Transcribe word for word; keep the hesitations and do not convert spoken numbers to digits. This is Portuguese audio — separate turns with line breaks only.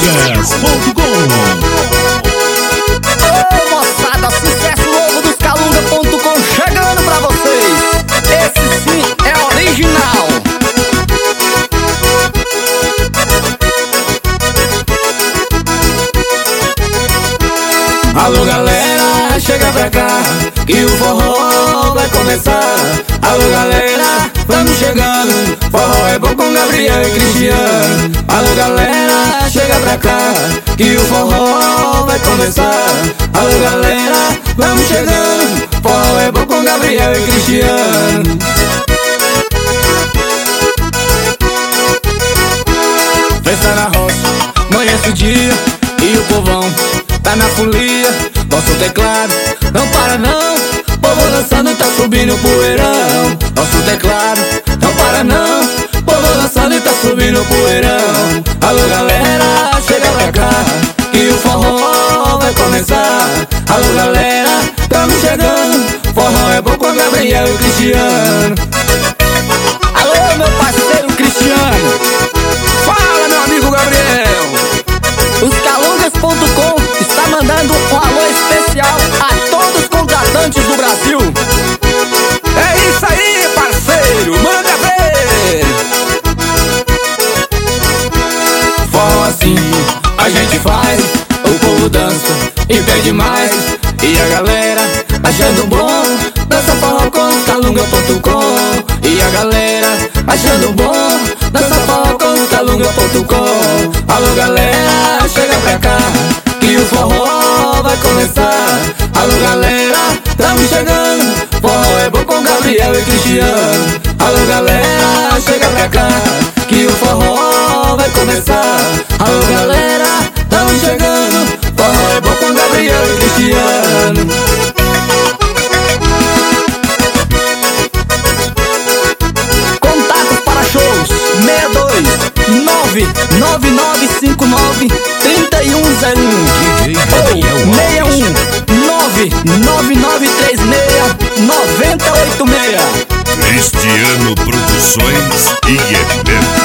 Calungas ponto com.
Ô moçada, sucesso novo dos Calunga ponto com chegando pra vocês. Esse sim é original.
Alô galera, chega pra cá, que o forró vai começar. Alô galera, vamos chegando, forró é bom com Gabriel e Cristiano. Alô galera, chega pra cá, que o forró vai começar. Alô galera, vamos chegando, forró é bom com Gabriel e Cristiano. Festa na roça, amanhece o dia e o povão tá na folia, nosso teclado não para não. Povo dançando, tá subindo o poeirão. Nosso teclado não para não. Povo dançando e tá subindo o poeirão. Alô galera, chega pra cá, que o forró vai começar. Alô galera, tamo chegando, forró é bom com Gabriel e Cristiano.
Alô meu parceiro Cristiano,
Fala meu amigo Gabriel.
os Calungas ponto com está mandando um alô especial a todos os contratantes do Brasil.
É isso aí, parceiro, manda ver. Forró assim a gente faz, o povo dança e pede mais. E a galera achando bom, dança forró com os Calunga ponto com. E a galera achando bom, dança forró com os Calunga ponto com. Alô galera, chega pra cá, que o forró vai começar. Alô galera, tamo chegando, forró é bom com Gabriel e Cristiano. Alô galera, chega pra cá, que o forró vai começar. Alô galera, tamo chegando, forró é bom com Gabriel e Cristiano.
Contatos para shows seis dois nove nove nove cinco nove três um zero um
D J Gabriel
ou seis um nove nove nove três seis nove zero oito seis.
Cristiano Produções e Eventos.